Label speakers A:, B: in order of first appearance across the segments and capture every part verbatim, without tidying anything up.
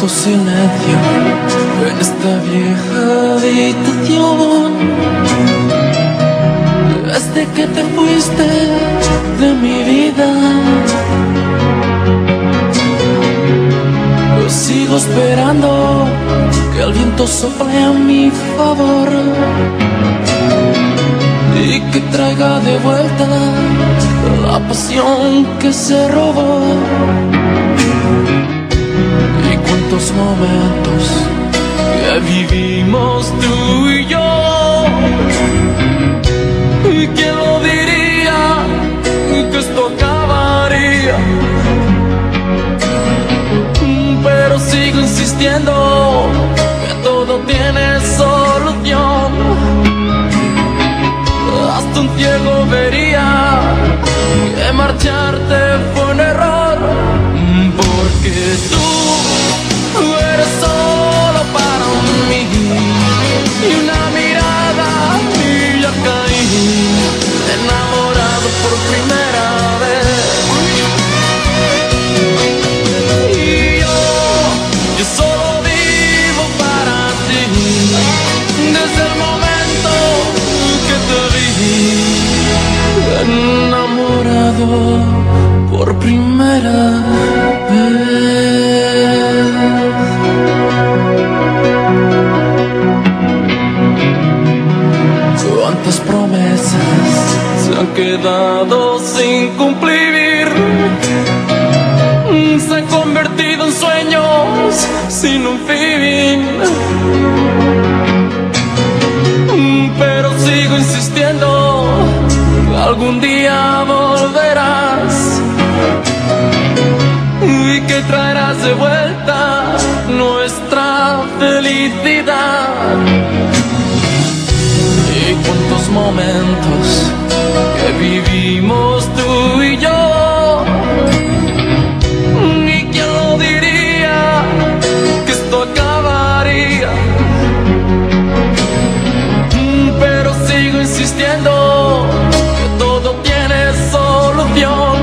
A: cuánto silencio en esta vieja habitación. Desde que te fuiste de mi vida, yo sigo esperando que el viento sople a mi favor y que traiga de vuelta la pasión que se robó. Y cuántos momentos que vivimos tú y yo, y quién lo diría que esto acabaría. Pero sigo insistiendo que todo tiene solución. Hasta un ciego vería que marcharte fue un error, porque tú eres solo para mí, y una mirada y ya caí enamorado por primera vez. Y yo, yo solo vivo para ti, desde el momento que te vi enamorado por primera vez. Cuántas promesas se han quedado sin cumplir, se han convertido en sueños sin un fin. Pero sigo insistiendo, algún día volverás y que traerás de vuelta nuestra felicidad. Y cuántos momentos que vivimos tú y yo, y quién lo diría que esto acabaría. Pero sigo insistiendo que todo tiene solución.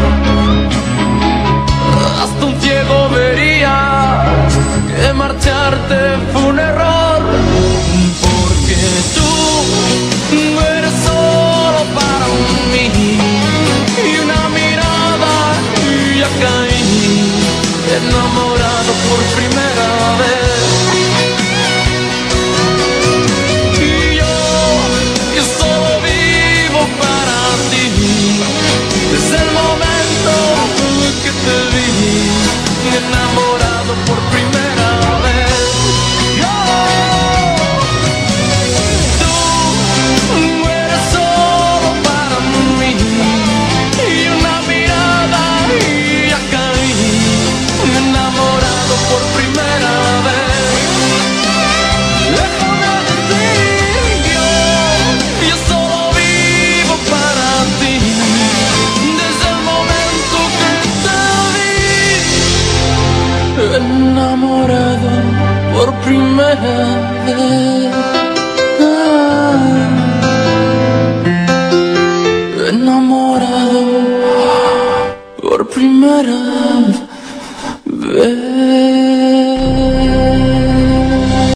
A: Hasta un ciego vería que marcharte fue un error, porque tú eres solo para mí, y una mirada y ya caí enamorado por primera vez. Y yo, yo solo vivo para ti, desde el momento que te vi enamorado por primera vez. Yo, tú eres solo para mí, y una mirada y ya caí enamorado por primera vez. Déjame decir, yo, yo solo vivo para ti, desde el momento que te vi enamorado por primera vez. Ah, enamorado por primera vez.